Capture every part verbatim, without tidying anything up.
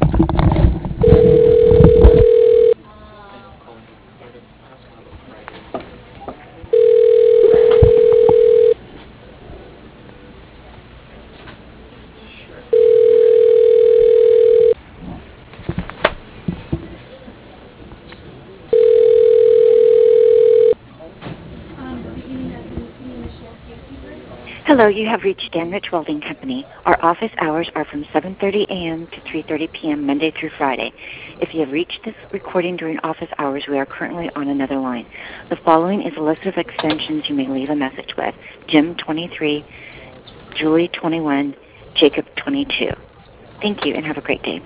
Hello, you have reached Danrich Welding Company. Our office hours are from seven thirty a m to three thirty p m Monday through Friday. If you have reached this recording during office hours, we are currently on another line. The following is a list of extensions you may leave a message with. Jim twenty-three, Julie twenty-one, Jacob twenty-two. Thank you and have a great day.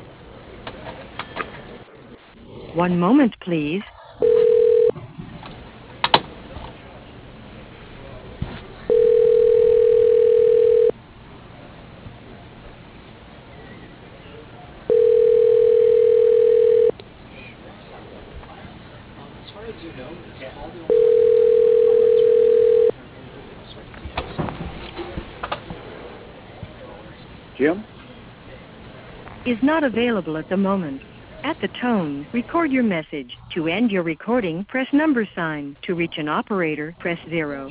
One moment, please. Jim? Is not available at the moment. At the tone, record your message. To end your recording, press number sign. To reach an operator, press zero.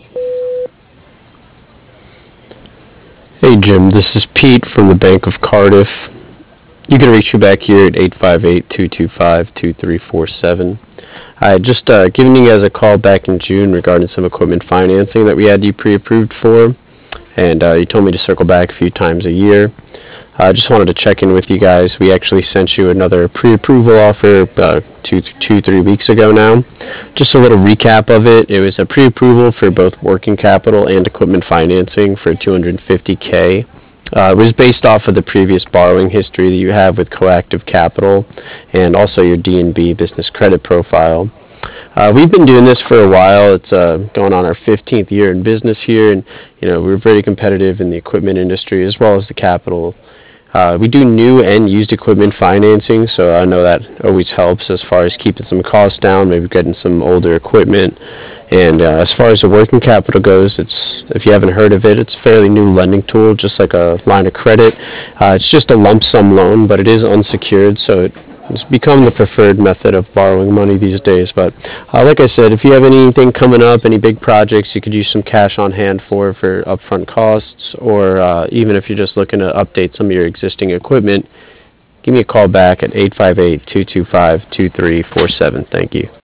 Hey Jim, this is Pete from the Bank of Cardiff. You can reach me back here at eight five eight, two two five, two three four seven. I had just uh, given you guys a call back in June regarding some equipment financing that we had you pre-approved for, and uh, you told me to circle back a few times a year. I uh, just wanted to check in with you guys. We actually sent you another pre-approval offer uh, two, two, three weeks ago now. Just a little recap of it. It was a pre-approval for both working capital and equipment financing for two hundred fifty K. Uh, it was based off of the previous borrowing history that you have with Coactive Capital and also your D N B business credit profile. Uh, we've been doing this for a while. It's uh, going on our fifteenth year in business here, and you know we're very competitive in the equipment industry as well as the capital. Uh, we do new and used equipment financing, so I know that always helps as far as keeping some costs down, maybe getting some older equipment. And uh, as far as the working capital goes, it's if you haven't heard of it, it's a fairly new lending tool, just like a line of credit. Uh, it's just a lump sum loan, but it is unsecured, so it It's become the preferred method of borrowing money these days. But uh, like I said, if you have anything coming up, any big projects you could use some cash on hand for for upfront costs, or uh, even if you're just looking to update some of your existing equipment, give me a call back at eight five eight, two two five, two three four seven. Thank you.